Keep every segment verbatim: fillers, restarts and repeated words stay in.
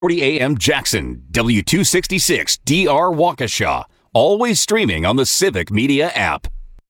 forty A M Jackson, W two sixty-six D R Waukesha. Always streaming on the Civic Media app.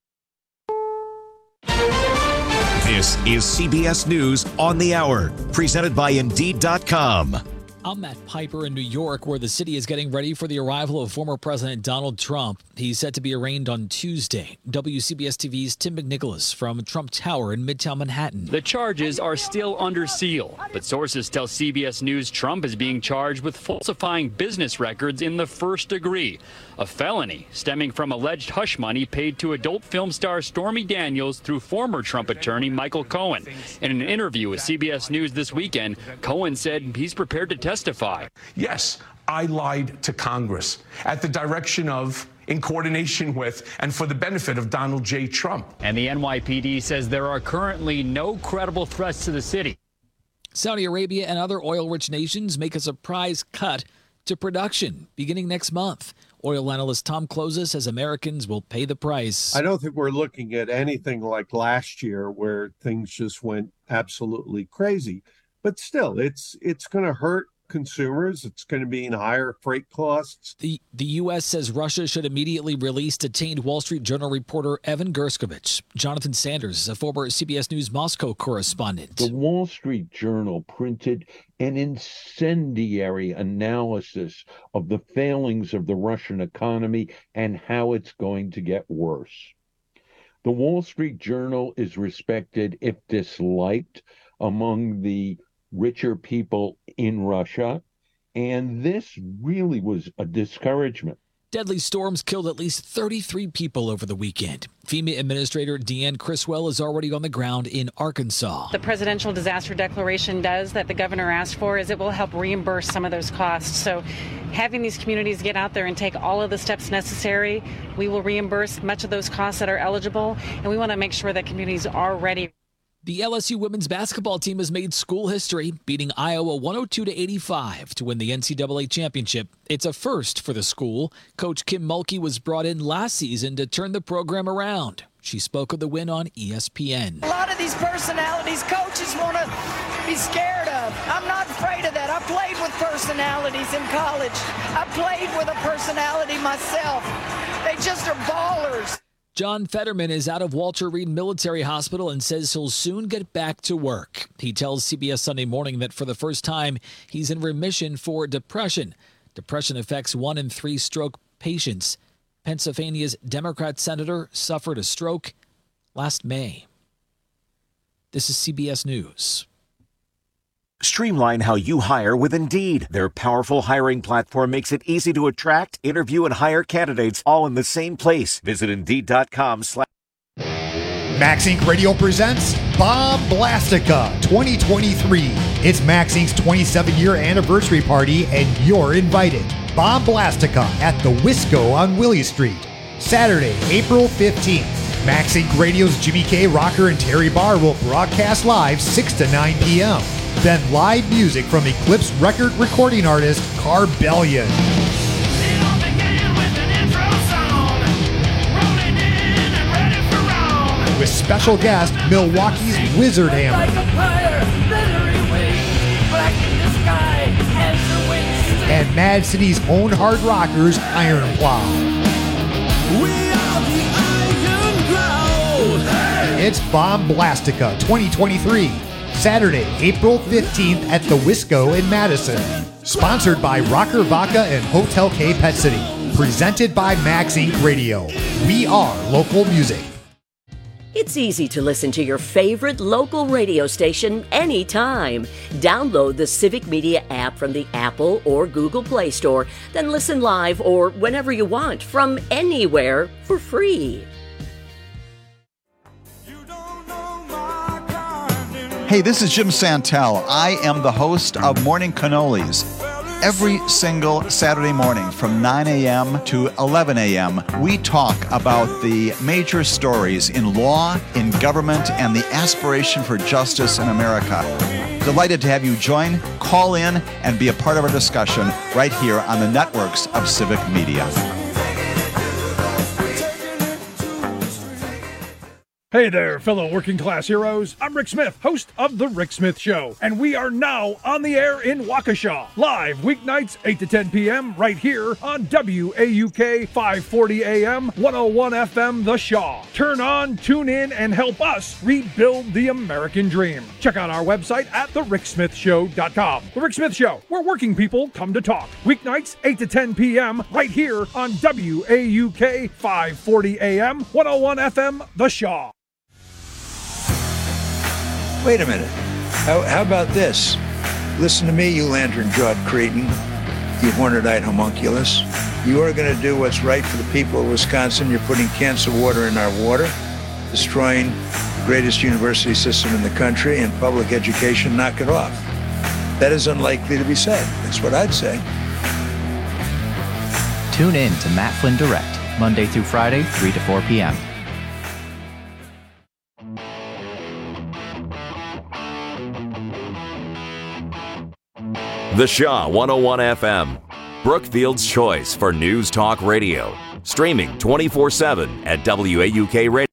This is C B S News on the Hour, presented by Indeed dot com. I'm Matt Piper in New York, where the city is getting ready for the arrival of former President Donald Trump. He's set to be arraigned on Tuesday. W C B S T V's Tim McNicholas from Trump Tower in Midtown Manhattan. The charges are still under seal, but sources tell C B S News Trump is being charged with falsifying business records in the first degree, a felony stemming from alleged hush money paid to adult film star Stormy Daniels through former Trump attorney Michael Cohen. In an interview with C B S News this weekend, Cohen said he's prepared to testify. Yes, I lied to Congress at the direction of, in coordination with, and for the benefit of Donald J. Trump. And the N Y P D says there are currently no credible threats to the city. Saudi Arabia and other oil-rich nations make a surprise cut to production beginning next month. Oil analyst Tom Closes says Americans will pay the price. I don't think we're looking at anything like last year where things just went absolutely crazy. But still, it's it's going to hurt consumers. It's going to mean higher freight costs. The the U S says Russia should immediately release detained Wall Street Journal reporter Evan Gershkovich. Jonathan Sanders is a former C B S News Moscow correspondent. The Wall Street Journal printed an incendiary analysis of the failings of the Russian economy and how it's going to get worse. The Wall Street Journal is respected, if disliked, among the richer people in Russia, and this really was a discouragement. Deadly storms killed at least thirty-three people over the weekend. FEMA Administrator Deanne Criswell is already on the ground in Arkansas. The presidential disaster declaration does that the governor asked for is it will help reimburse some of those costs. So having these communities get out there and take all of the steps necessary, we will reimburse much of those costs that are eligible, and we want to make sure that communities are ready. The L S U women's basketball team has made school history, beating Iowa one oh two to eighty-five to win the N C double A championship. It's a first for the school. Coach Kim Mulkey was brought in last season to turn the program around. She spoke of the win on E S P N. A lot of these personalities coaches want to be scared of. I'm not afraid of that. I played with personalities in college. I played with a personality myself. They just are ballers. John Fetterman is out of Walter Reed Military Hospital and says he'll soon get back to work. He tells C B S Sunday Morning that for the first time, he's in remission for depression. Depression affects one in three stroke patients. Pennsylvania's Democrat senator suffered a stroke last May. This is C B S News. Streamline how you hire with Indeed. Their powerful hiring platform makes it easy to attract, interview, and hire candidates all in the same place. Visit Indeed.com slash. Max Incorporated. Radio presents Bomb Blastica twenty twenty-three. It's Max Incorporated's twenty-seven year anniversary party, and you're invited. Bomb Blastica at the Wisco on Willie Street. Saturday, April fifteenth. Max Incorporated. Radio's Jimmy K. Rocker and Terry Barr will broadcast live six to nine p.m. Then live music from Eclipse record recording artist Carbellion. With special guest Milwaukee's Wizard Hammer. And Mad City's own hard rockers Iron Plow. It's Bomb Blastica twenty twenty-three. Saturday, April fifteenth at the Wisco in Madison. Sponsored by Rocker Vodka and Hotel K Pet City. Presented by Max Incorporated. Radio. We are local music. It's easy to listen to your favorite local radio station anytime. Download the Civic Media app from the Apple or Google Play Store, then listen live or whenever you want from anywhere for free. Hey, this is Jim Santel. I am the host of Morning Cannolis. Every single Saturday morning from nine a.m. to eleven a.m., we talk about the major stories in law, in government, and the aspiration for justice in America. Delighted to have you join, call in, and be a part of our discussion right here on the networks of Civic Media. Hey there, fellow working class heroes. I'm Rick Smith, host of The Rick Smith Show, and we are now on the air in Waukesha, live weeknights eight to ten p.m. right here on W A U K five forty A M, one oh one F M The Shaw. Turn on, tune in, and help us rebuild the American dream. Check out our website at the rick smith show dot com. The Rick Smith Show, where working people come to talk. Weeknights eight to ten p.m. right here on W A U K five forty A M, one oh one F M The Shaw. Wait a minute. How, how about this? Listen to me, you lantern-jawed cretin, you horned-eyed homunculus. You are going to do what's right for the people of Wisconsin. You're putting cancer water in our water, destroying the greatest university system in the country, and public education. Knock it off. That is unlikely to be said. That's what I'd say. Tune in to Matt Flynn Direct, Monday through Friday, three to four p.m. The Shaw one oh one F M, Brookfield's choice for news talk radio. Streaming twenty-four seven at W A U K Radio.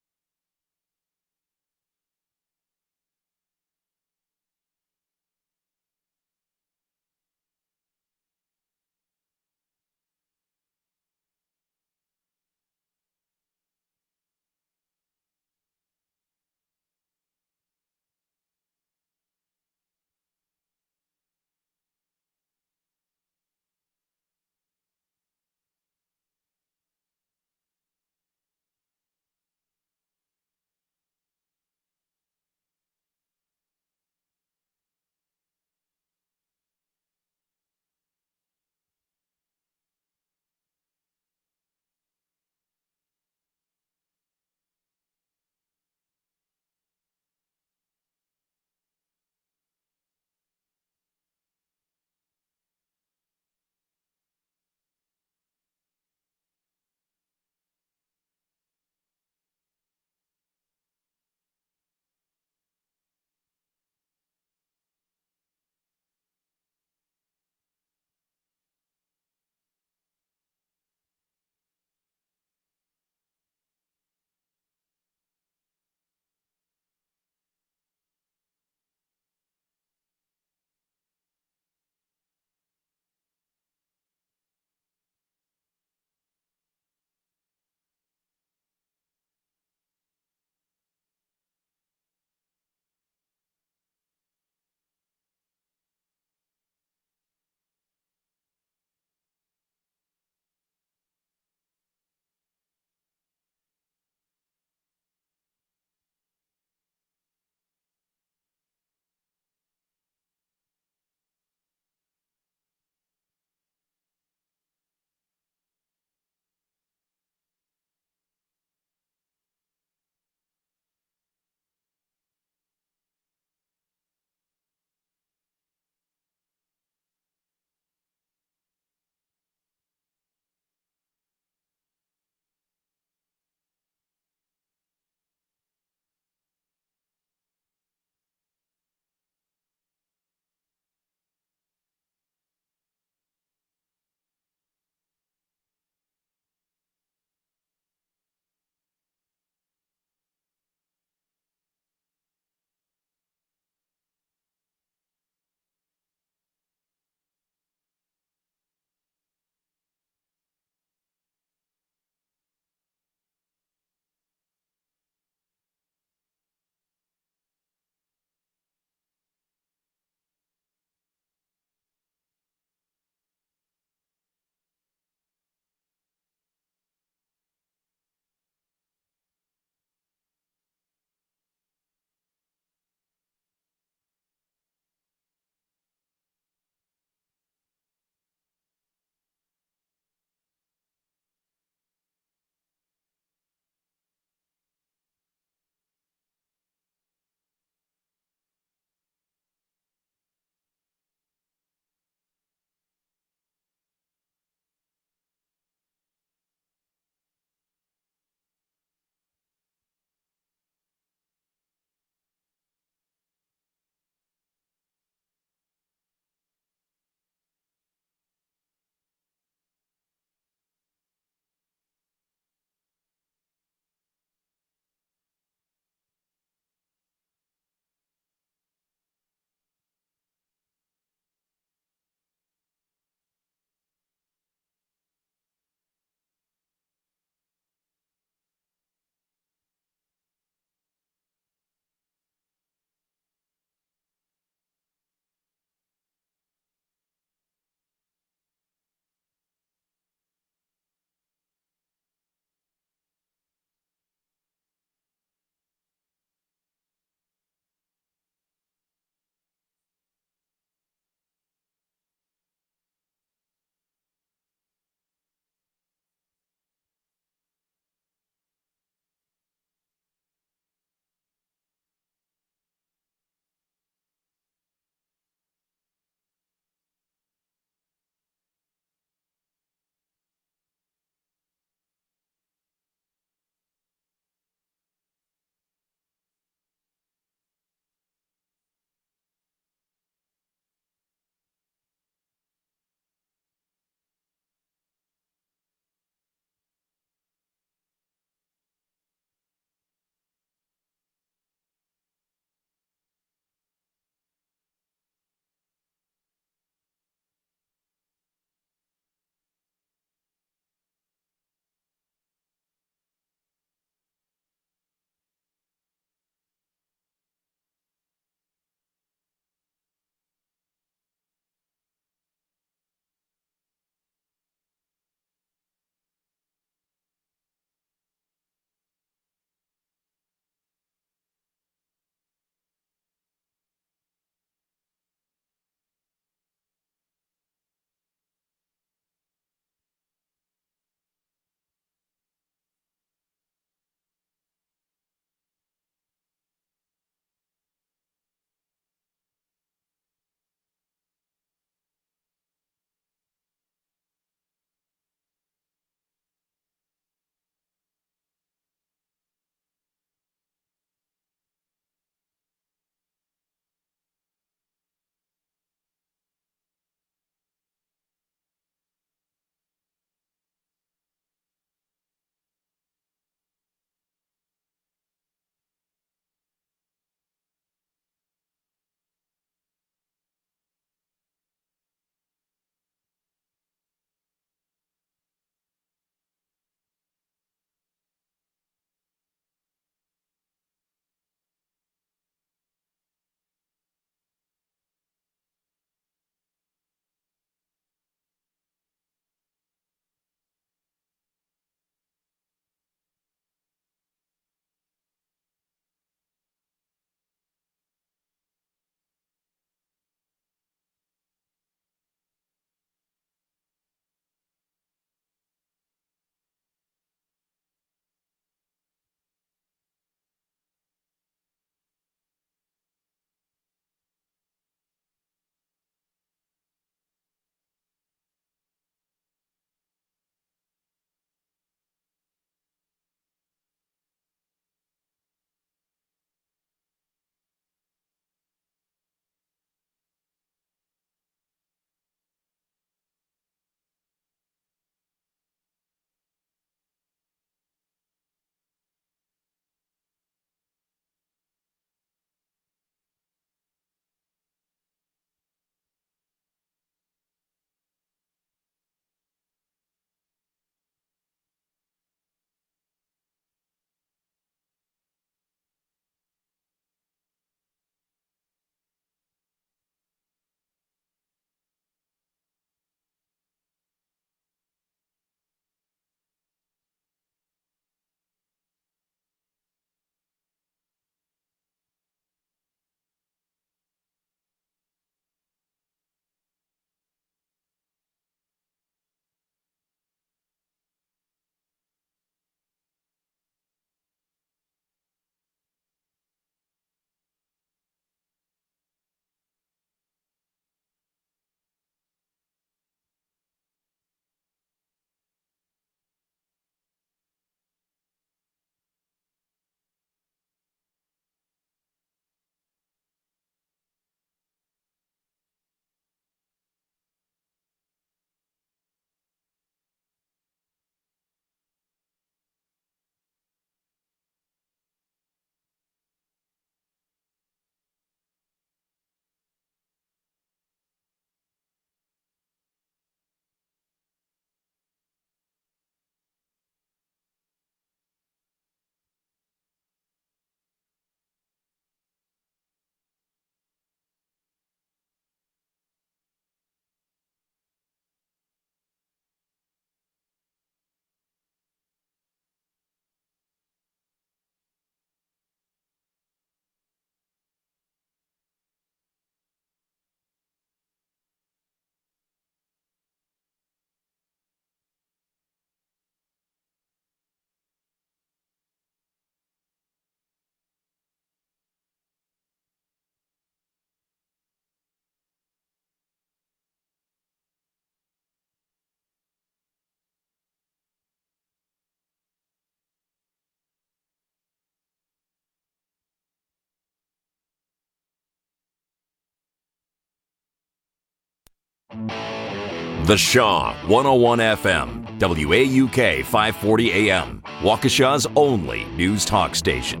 The Shaw, one oh one F M, W A U K five forty A M, Waukesha's only news talk station.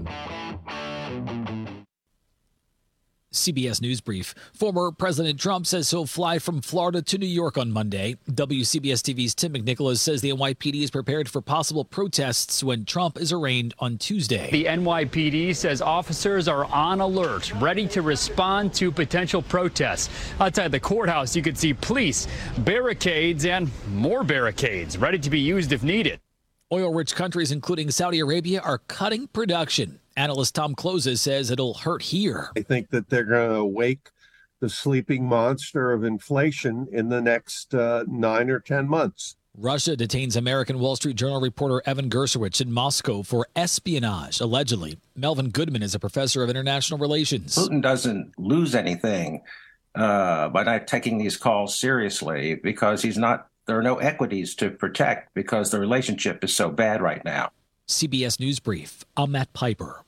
C B S News Brief. Former President Trump says he'll fly from Florida to New York on Monday. W C B S T V's Tim McNicholas says the N Y P D is prepared for possible protests when Trump is arraigned on Tuesday. The N Y P D says officers are on alert, ready to respond to potential protests. Outside the courthouse, you could see police, barricades, and more barricades, ready to be used if needed. Oil-rich countries, including Saudi Arabia, are cutting production. Analyst Tom Closes says it'll hurt here. I think that they're going to wake the sleeping monster of inflation in the next uh, nine or ten months. Russia detains American Wall Street Journal reporter Evan Gershowitz in Moscow for espionage, allegedly. Melvin Goodman is a professor of international relations. Putin doesn't lose anything uh, by not taking these calls seriously because he's not. There are no equities to protect because the relationship is so bad right now. C B S News Brief. I'm Matt Piper.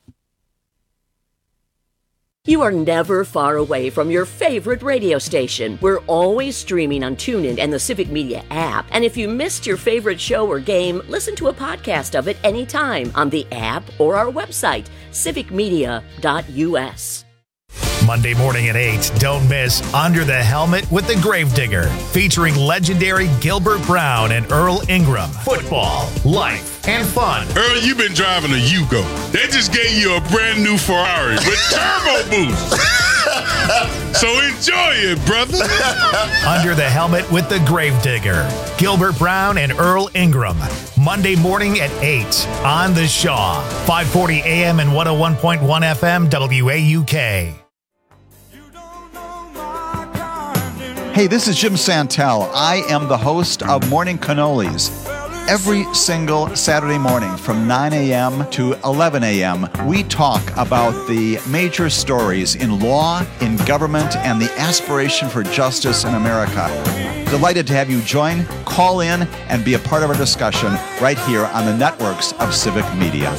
You are never far away from your favorite radio station. We're always streaming on TuneIn and the Civic Media app. And if you missed your favorite show or game, listen to a podcast of it anytime on the app or our website, civic media dot U S. Monday morning at eight, don't miss Under the Helmet with the Gravedigger, featuring legendary Gilbert Brown and Earl Ingram. Football, life, and fun. Earl, you've been driving a Yugo. They just gave you a brand new Ferrari with turbo boost. So enjoy it, brother. Under the Helmet with the Gravedigger, Gilbert Brown and Earl Ingram. Monday morning at eight on The Shaw, five forty A M and one oh one point one F M W A U K. Hey, this is Jim Santel. I am the host of Morning Cannolis. Every single Saturday morning from nine A M to eleven A M, we talk about the major stories in law, in government, and the aspiration for justice in America. Delighted to have you join, call in, and be a part of our discussion right here on the networks of Civic Media.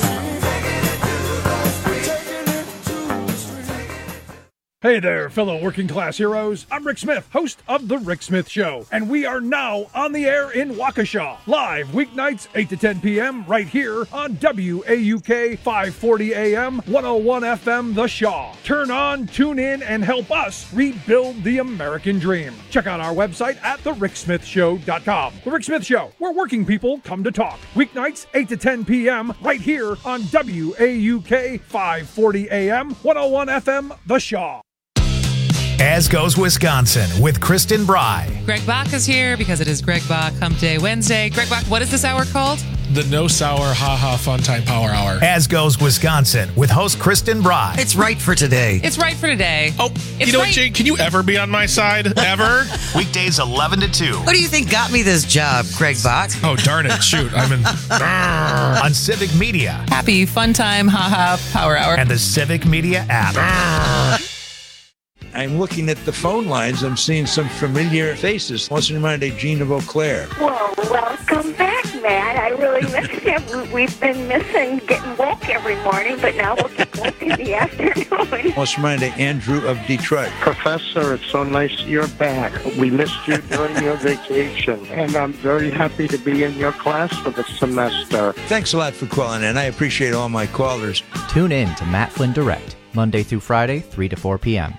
Hey there, fellow working class heroes. I'm Rick Smith, host of The Rick Smith Show, and we are now on the air in Waukesha, live weeknights eight to ten p.m. right here on W A U K five forty A M, one oh one F M The Shaw. Turn on, tune in, and help us rebuild the American dream. Check out our website at the rick smith show dot com. The Rick Smith Show, where working people come to talk. Weeknights eight to ten p.m. right here on W A U K five forty A M, one oh one F M The Shaw. As Goes Wisconsin with Kristen Bry. Greg Bach is here because it is Greg Bach Hump Day Wednesday. Greg Bach, what is this hour called? The No Sour Ha Ha Fun Time Power Hour. As Goes Wisconsin with host Kristen Bry. It's right for today. It's right for today. Oh, it's you know right. what, Jake? Can you ever be on my side? Ever? Weekdays eleven to two. What do you think got me this job, Greg Bach? Oh, darn it. Shoot. I'm in. On Civic Media. Happy Fun Time Ha Ha Power Hour. And the Civic Media app. I'm looking at the phone lines. I'm seeing some familiar faces. What's reminded Gene of Eau Claire? Well, welcome back, Matt. I really missed you. We've been missing getting woke every morning, but now we'll get woke in the afternoon. What's reminded Andrew of Detroit? Professor, it's so nice you're back. We missed you during your vacation, and I'm very happy to be in your class for the semester. Thanks a lot for calling in. I appreciate all my callers. Tune in to Matt Flynn Direct, Monday through Friday, three to four p.m.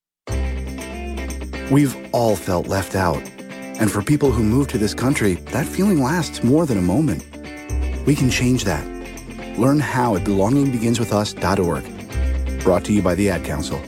We've all felt left out. And for people who move to this country, that feeling lasts more than a moment. We can change that. Learn how at belonging begins with us dot org. Brought to you by the Ad Council.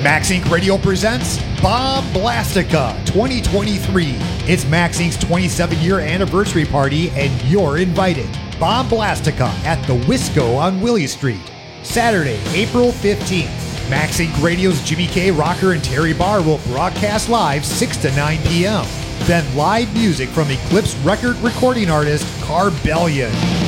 Max Incorporated. Radio presents Bomb Blastica twenty twenty-three. It's Max Incorporated's twenty-seven year anniversary party, and you're invited. Bomb Blastica at the Wisco on Willie Street. Saturday, April fifteenth. Max Incorporated. Radio's Jimmy K. Rocker and Terry Barr will broadcast live six to nine p.m. Then live music from Eclipse record recording artist Carbellion.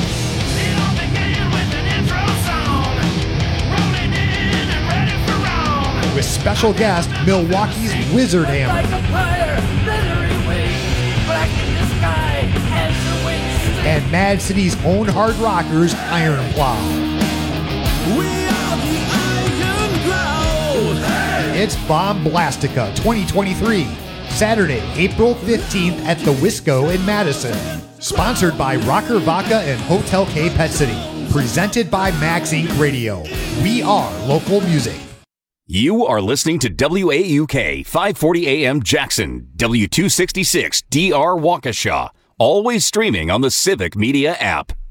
With special guest Milwaukee's Wizard Hammer. And Mad City's own hard rockers Iron Plow. It's Bomb Blastica twenty twenty-three. Saturday, April fifteenth at the Wisco in Madison. Sponsored by Rocker Vodka and Hotel K Pet City. Presented by Max Incorporated. Radio. We are local music. You are listening to W A U K five forty A M Jackson, W two sixty-six D R Waukesha. Always streaming on the Civic Media app.